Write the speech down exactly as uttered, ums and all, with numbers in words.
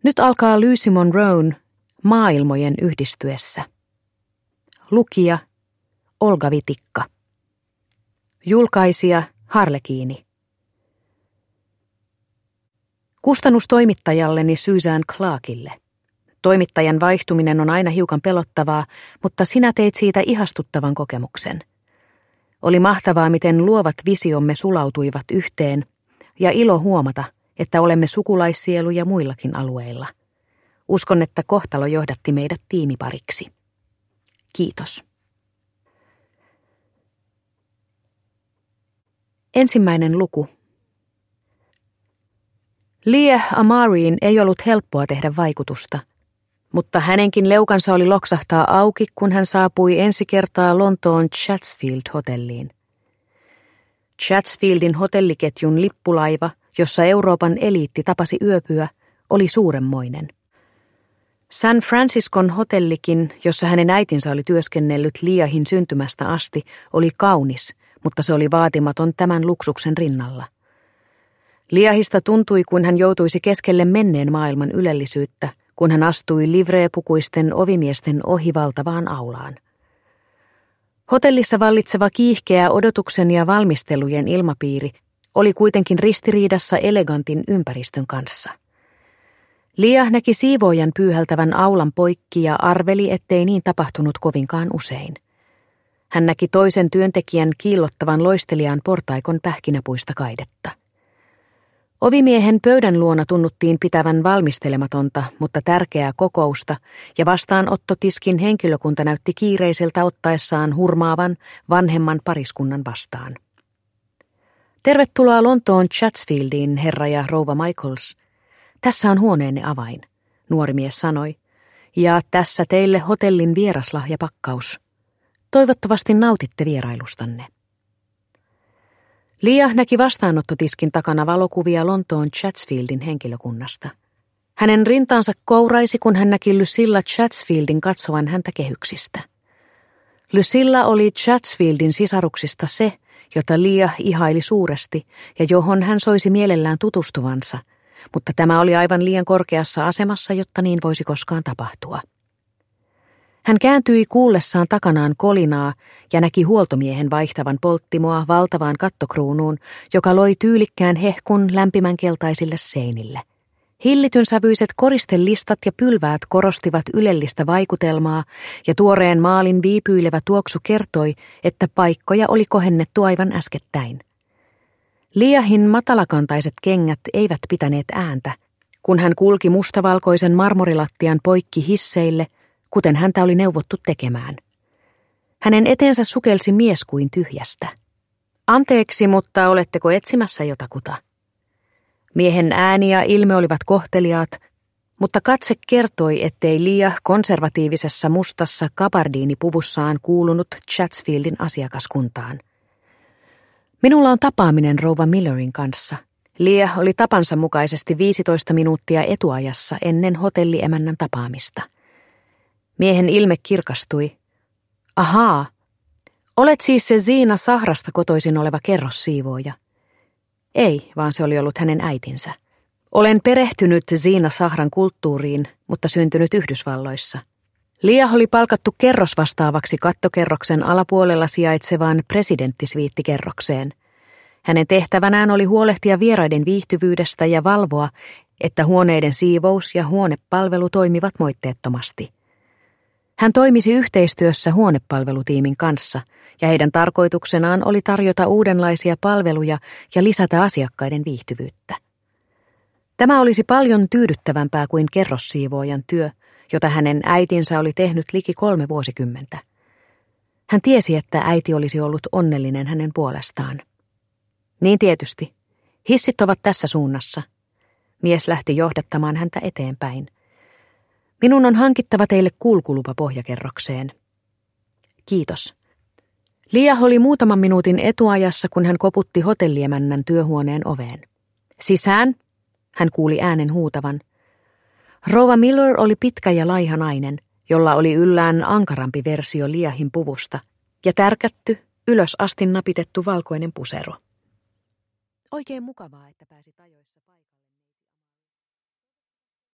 Nyt alkaa Lucy Monroen Maailmojen yhdistyessä. Lukija Olga Vitikka. Julkaisija Harlekiini. Kustannustoimittajalleni Susan Clarkille. Toimittajan vaihtuminen on aina hiukan pelottavaa, mutta sinä teit siitä ihastuttavan kokemuksen. Oli mahtavaa, miten luovat visiomme sulautuivat yhteen, ja ilo huomata, että olemme sukulaiссieluja muillakin alueilla. Uskon, että kohtalo johdatti meidät tiimipariksi. Kiitos. Ensimmäinen luku. Leah Amariin ei ollut helppoa tehdä vaikutusta, mutta hänenkin leukansa oli loksahtaa auki, kun hän saapui ensi kertaa Lontoon Chatsfield-hotelliin. Chatsfieldin hotelliketjun lippulaiva, jossa Euroopan eliitti tapasi yöpyä, oli suuremmoinen. San Franciscon hotellikin, jossa hänen äitinsä oli työskennellyt Leahin syntymästä asti, oli kaunis, mutta se oli vaatimaton tämän luksuksen rinnalla. Leahista tuntui, kuin hän joutuisi keskelle menneen maailman ylellisyyttä, kun hän astui livreepukuisten ovimiesten ohi valtavaan aulaan. Hotellissa vallitseva kiihkeä odotuksen ja valmistelujen ilmapiiri oli kuitenkin ristiriidassa elegantin ympäristön kanssa. Leah näki siivoojan pyyhältävän aulan poikki ja arveli, ettei niin tapahtunut kovinkaan usein. Hän näki toisen työntekijän kiillottavan loistelijan portaikon pähkinäpuista kaidetta. Ovimiehen pöydän luona tunnuttiin pitävän valmistelematonta, mutta tärkeää kokousta, ja vastaanottotiskin henkilökunta näytti kiireiseltä ottaessaan hurmaavan vanhemman pariskunnan vastaan. Tervetuloa Lontoon Chatsfieldiin, herra ja rouva Michaels. Tässä on huoneenne avain, nuori mies sanoi, ja tässä teille hotellin vieraslahjapakkaus. Toivottavasti nautitte vierailustanne. Leah näki vastaanottotiskin takana valokuvia Lontoon Chatsfieldin henkilökunnasta. Hänen rintaansa kouraisi, kun hän näki Lucilla Chatsfieldin katsovan häntä kehyksistä. Lucilla oli Chatsfieldin sisaruksista se, jota Leah ihaili suuresti ja johon hän soisi mielellään tutustuvansa, mutta tämä oli aivan liian korkeassa asemassa, jotta niin voisi koskaan tapahtua. Hän kääntyi kuullessaan takanaan kolinaa ja näki huoltomiehen vaihtavan polttimoa valtavaan kattokruunuun, joka loi tyylikkään hehkun lämpimän keltaisille seinille. Hillityn sävyiset koristelistat ja pylväät korostivat ylellistä vaikutelmaa, ja tuoreen maalin viipyilevä tuoksu kertoi, että paikkoja oli kohennettu aivan äskettäin. Leahin matalakantaiset kengät eivät pitäneet ääntä, kun hän kulki mustavalkoisen marmorilattian poikki hisseille, kuten häntä oli neuvottu tekemään. Hänen eteensä sukelsi mies kuin tyhjästä. Anteeksi, mutta oletteko etsimässä jotakuta? Miehen ääni ja ilme olivat kohteliaat, mutta katse kertoi, ettei Leah konservatiivisessa mustassa kabardiinipuvussaan kuulunut Chatsfieldin asiakaskuntaan. Minulla on tapaaminen rouva Millerin kanssa. Leah oli tapansa mukaisesti viisitoista minuuttia etuajassa ennen hotelliemännän tapaamista. Miehen ilme kirkastui. Ahaa, olet siis se Zina Sahrasta kotoisin oleva kerrossiivooja. Ei, vaan se oli ollut hänen äitinsä. Olen perehtynyt Zina Sahran kulttuuriin, mutta syntynyt Yhdysvalloissa. Leah oli palkattu kerrosvastaavaksi kattokerroksen alapuolella sijaitsevaan presidenttisviittikerrokseen. Hänen tehtävänään oli huolehtia vieraiden viihtyvyydestä ja valvoa, että huoneiden siivous ja huonepalvelu toimivat moitteettomasti. Hän toimisi yhteistyössä huonepalvelutiimin kanssa, ja heidän tarkoituksenaan oli tarjota uudenlaisia palveluja ja lisätä asiakkaiden viihtyvyyttä. Tämä olisi paljon tyydyttävämpää kuin kerrossiivoojan työ, jota hänen äitinsä oli tehnyt liki kolme vuosikymmentä. Hän tiesi, että äiti olisi ollut onnellinen hänen puolestaan. Niin tietysti. Hissit ovat tässä suunnassa. Mies lähti johdattamaan häntä eteenpäin. Minun on hankittava teille kulkulupa pohjakerrokseen. Kiitos. Leah oli muutaman minuutin etuajassa, kun hän koputti hotelliemännän työhuoneen oveen. Sisään, hän kuuli äänen huutavan. Rouva Miller oli pitkä ja laiha nainen, jolla oli yllään ankarampi versio Leahin puvusta ja tärkätty, ylös asti napitettu valkoinen pusero. Oikein mukavaa, että pääsit ajoissa paikalle.